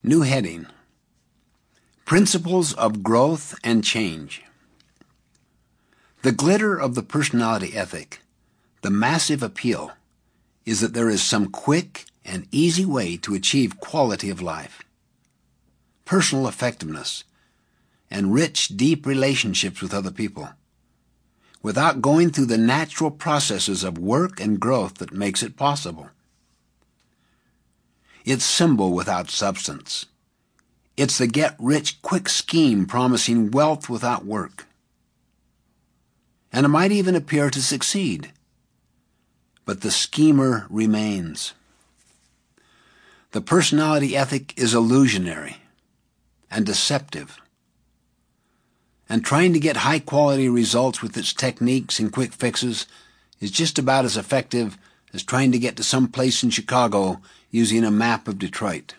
New heading: Principles of Growth and Change. The glitter of the personality ethic, the massive appeal, is that there is some quick and easy way to achieve quality of life, personal effectiveness, and rich, deep relationships with other people, without going through the natural processes of work and growth that makes it possible. It's symbol without substance. It's the get-rich-quick scheme promising wealth without work. And it might even appear to succeed, but the schemer remains. The personality ethic is illusionary and deceptive, and trying to get high-quality results with its techniques and quick fixes is just about as effective as trying to get to some place in Chicago using a map of Detroit.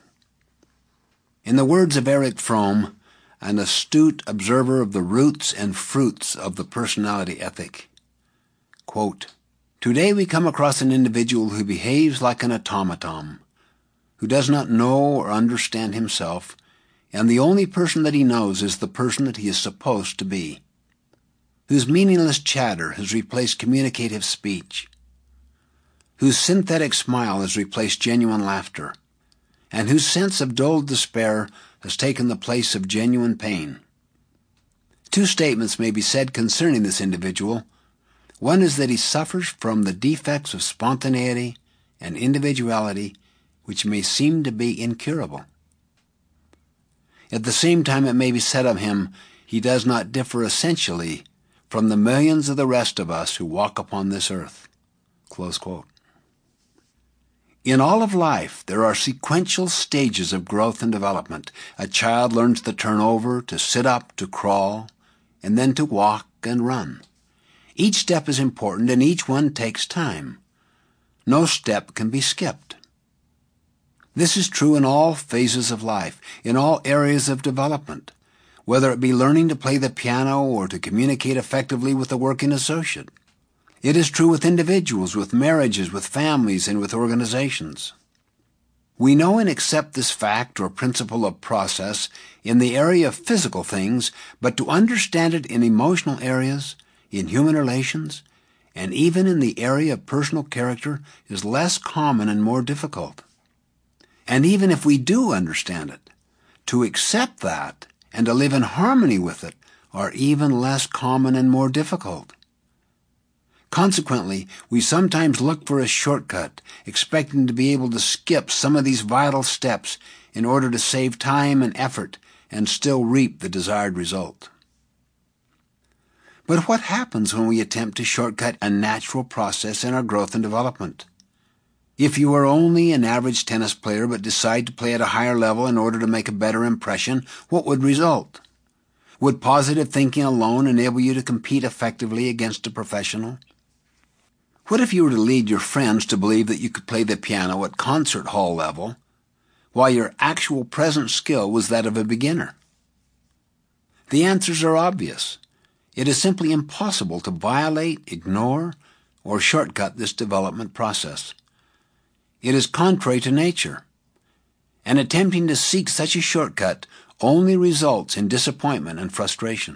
In the words of Erich Fromm, an astute observer of the roots and fruits of the personality ethic, quote, "Today we come across an individual who behaves like an automaton, who does not know or understand himself, and the only person that he knows is the person that he is supposed to be, whose meaningless chatter has replaced communicative speech, whose synthetic smile has replaced genuine laughter, and whose sense of dulled despair has taken the place of genuine pain." Two statements may be said concerning this individual. One is that he suffers from the defects of spontaneity and individuality which may seem to be incurable. At the same time, it may be said of him, he does not differ essentially from the millions of the rest of us who walk upon this earth. Close quote. In all of life, there are sequential stages of growth and development. A child learns to turn over, to sit up, to crawl, and then to walk and run. Each step is important, and each one takes time. No step can be skipped. This is true in all phases of life, in all areas of development, whether it be learning to play the piano or to communicate effectively with a working associate. It is true with individuals, with marriages, with families, and with organizations. We know and accept this fact or principle of process in the area of physical things, but to understand it in emotional areas, in human relations, and even in the area of personal character is less common and more difficult. And even if we do understand it, to accept that and to live in harmony with it are even less common and more difficult. Consequently, we sometimes look for a shortcut, expecting to be able to skip some of these vital steps in order to save time and effort and still reap the desired result. But what happens when we attempt to shortcut a natural process in our growth and development? If you are only an average tennis player but decide to play at a higher level in order to make a better impression, what would result? Would positive thinking alone enable you to compete effectively against a professional? What if you were to lead your friends to believe that you could play the piano at concert hall level, while your actual present skill was that of a beginner? The answers are obvious. It is simply impossible to violate, ignore, or shortcut this development process. It is contrary to nature, and attempting to seek such a shortcut only results in disappointment and frustration.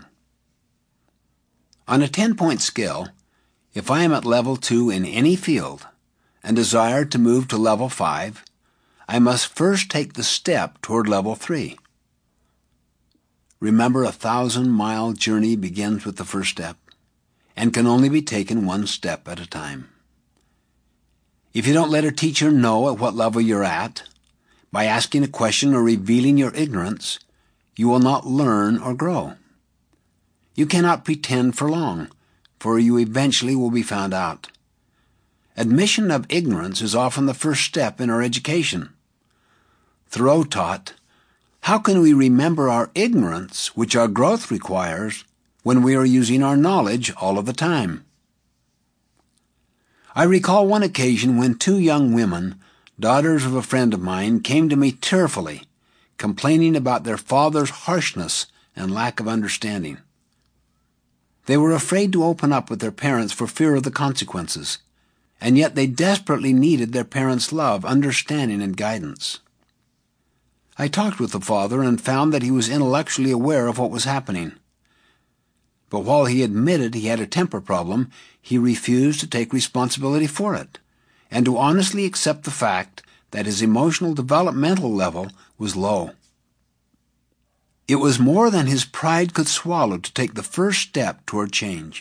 On a 10-point scale, if I am at level 2 in any field and desire to move to level 5, I must first take the step toward level 3. Remember, a 1,000-mile journey begins with the first step and can only be taken one step at a time. If you don't let a teacher know at what level you're at, by asking a question or revealing your ignorance, you will not learn or grow. You cannot pretend for long, for you eventually will be found out. Admission of ignorance is often the first step in our education. Thoreau taught, "How can we remember our ignorance, which our growth requires, when we are using our knowledge all of the time?" I recall one occasion when two young women, daughters of a friend of mine, came to me tearfully, complaining about their father's harshness and lack of understanding. They were afraid to open up with their parents for fear of the consequences, and yet they desperately needed their parents' love, understanding, and guidance. I talked with the father and found that he was intellectually aware of what was happening. But while he admitted he had a temper problem, he refused to take responsibility for it, and to honestly accept the fact that his emotional developmental level was low. It was more than his pride could swallow to take the first step toward change.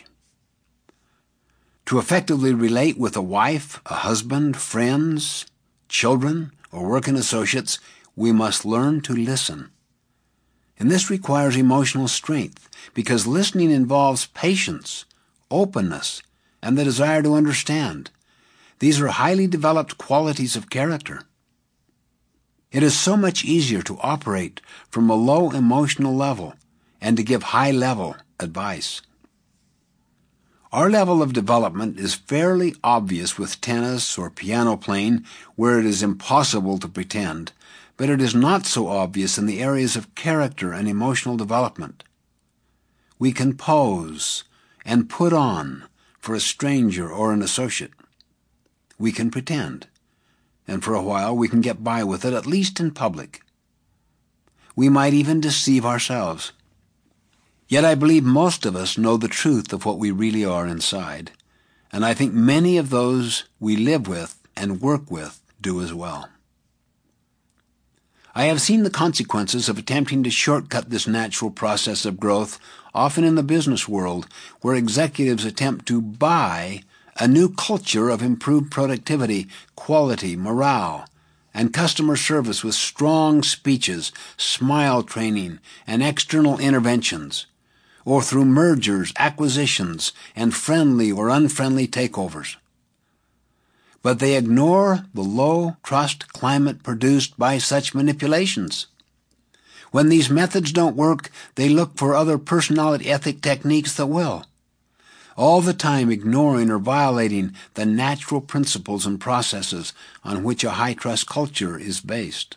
To effectively relate with a wife, a husband, friends, children, or working associates, we must learn to listen. And this requires emotional strength, because listening involves patience, openness, and the desire to understand. These are highly developed qualities of character. It is so much easier to operate from a low emotional level and to give high-level advice. Our level of development is fairly obvious with tennis or piano playing, where it is impossible to pretend, but it is not so obvious in the areas of character and emotional development. We can pose and put on for a stranger or an associate. We can pretend, and for a while we can get by with it, at least in public. We might even deceive ourselves. Yet I believe most of us know the truth of what we really are inside, and I think many of those we live with and work with do as well. I have seen the consequences of attempting to shortcut this natural process of growth, often in the business world, where executives attempt to buy a new culture of improved productivity, quality, morale, and customer service with strong speeches, smile training, and external interventions, or through mergers, acquisitions, and friendly or unfriendly takeovers. But they ignore the low trust climate produced by such manipulations. When these methods don't work, they look for other personality ethic techniques that will, all the time ignoring or violating the natural principles and processes on which a high-trust culture is based.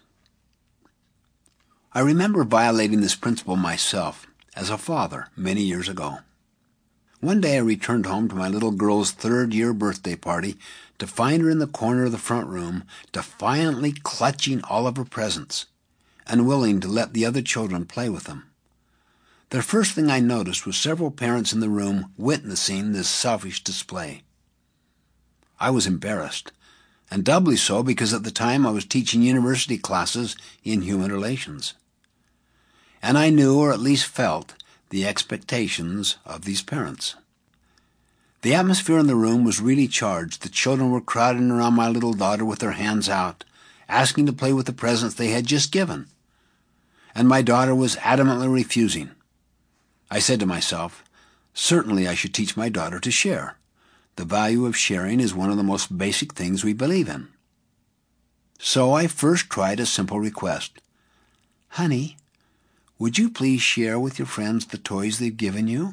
I remember violating this principle myself as a father many years ago. One day I returned home to my little girl's third-year birthday party to find her in the corner of the front room, defiantly clutching all of her presents, unwilling to let the other children play with them. The first thing I noticed was several parents in the room witnessing this selfish display. I was embarrassed, and doubly so because at the time I was teaching university classes in human relations. And I knew, or at least felt, the expectations of these parents. The atmosphere in the room was really charged. The children were crowding around my little daughter with their hands out, asking to play with the presents they had just given. And my daughter was adamantly refusing. I said to myself, certainly I should teach my daughter to share. The value of sharing is one of the most basic things we believe in. So I first tried a simple request. Honey, would you please share with your friends the toys they've given you?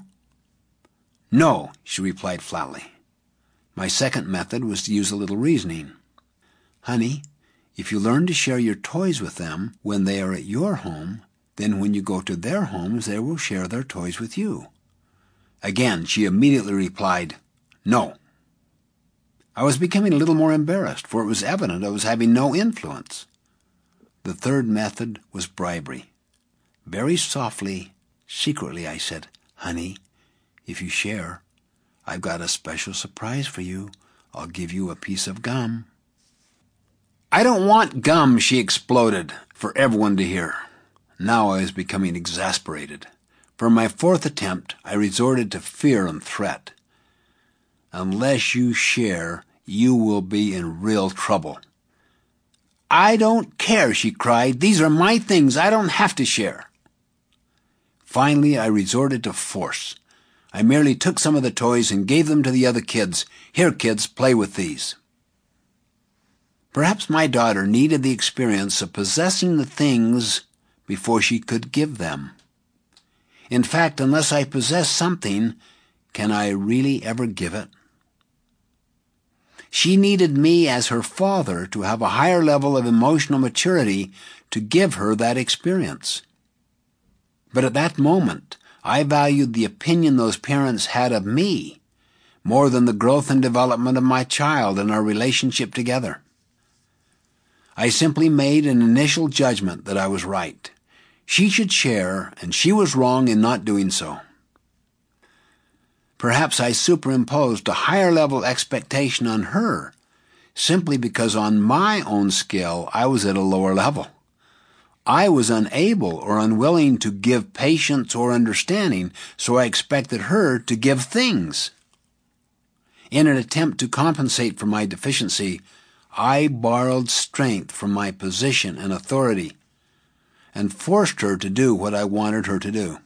No, she replied flatly. My second method was to use a little reasoning. Honey, if you learn to share your toys with them when they are at your home, then when you go to their homes, they will share their toys with you. Again, she immediately replied, no. I was becoming a little more embarrassed, for it was evident I was having no influence. The third method was bribery. Very softly, secretly, I said, Honey, if you share, I've got a special surprise for you. I'll give you a piece of gum. I don't want gum, she exploded, for everyone to hear. Now I was becoming exasperated. For my fourth attempt, I resorted to fear and threat. Unless you share, you will be in real trouble. I don't care, she cried. These are my things. I don't have to share. Finally, I resorted to force. I merely took some of the toys and gave them to the other kids. Here, kids, play with these. Perhaps my daughter needed the experience of possessing the things before she could give them. In fact, unless I possess something, can I really ever give it? She needed me as her father to have a higher level of emotional maturity to give her that experience. But at that moment, I valued the opinion those parents had of me more than the growth and development of my child and our relationship together. I simply made an initial judgment that I was right. She should share, and she was wrong in not doing so. Perhaps I superimposed a higher level expectation on her, simply because on my own scale I was at a lower level. I was unable or unwilling to give patience or understanding, so I expected her to give things. In an attempt to compensate for my deficiency, I borrowed strength from my position and authority and forced her to do what I wanted her to do.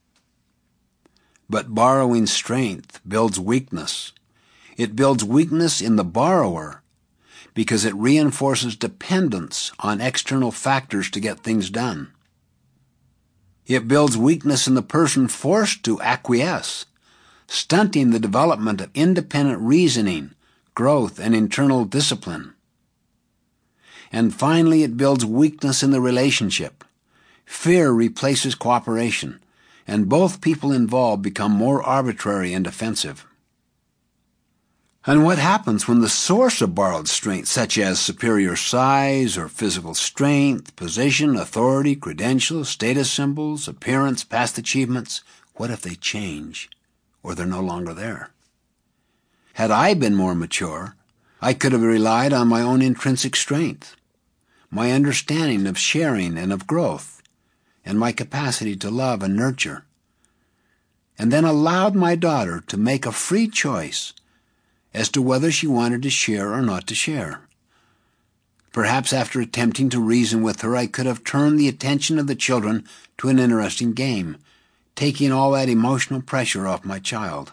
But borrowing strength builds weakness. It builds weakness in the borrower because it reinforces dependence on external factors to get things done. It builds weakness in the person forced to acquiesce, stunting the development of independent reasoning, growth, and internal discipline. And finally, it builds weakness in the relationship. Fear replaces cooperation, and both people involved become more arbitrary and defensive. And what happens when the source of borrowed strength, such as superior size or physical strength, position, authority, credentials, status symbols, appearance, past achievements, what if they change or they're no longer there? Had I been more mature, I could have relied on my own intrinsic strength, my understanding of sharing and of growth, and my capacity to love and nurture, and then allowed my daughter to make a free choice as to whether she wanted to share or not to share. Perhaps after attempting to reason with her, I could have turned the attention of the children to an interesting game, taking all that emotional pressure off my child.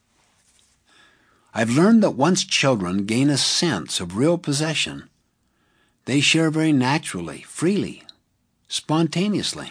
I've learned that once children gain a sense of real possession, they share very naturally, freely, spontaneously.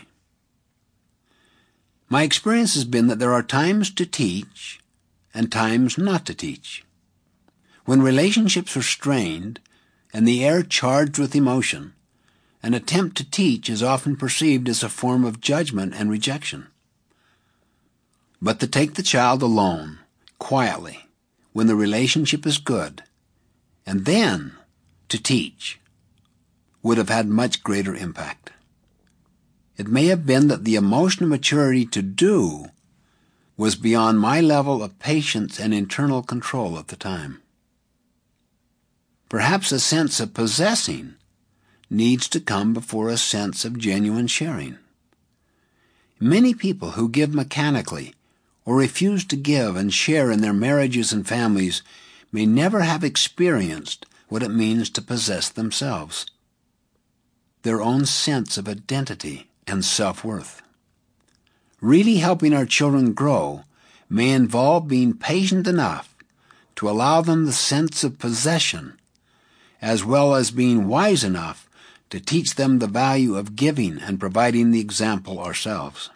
My experience has been that there are times to teach and times not to teach. When relationships are strained and the air charged with emotion, an attempt to teach is often perceived as a form of judgment and rejection. But to take the child alone, quietly, when the relationship is good, and then to teach, would have had much greater impact. It may have been that the emotional maturity to do was beyond my level of patience and internal control at the time. Perhaps a sense of possessing needs to come before a sense of genuine sharing. Many people who give mechanically or refuse to give and share in their marriages and families may never have experienced what it means to possess themselves, their own sense of identity and self-worth. Really helping our children grow may involve being patient enough to allow them the sense of possession, as well as being wise enough to teach them the value of giving and providing the example ourselves.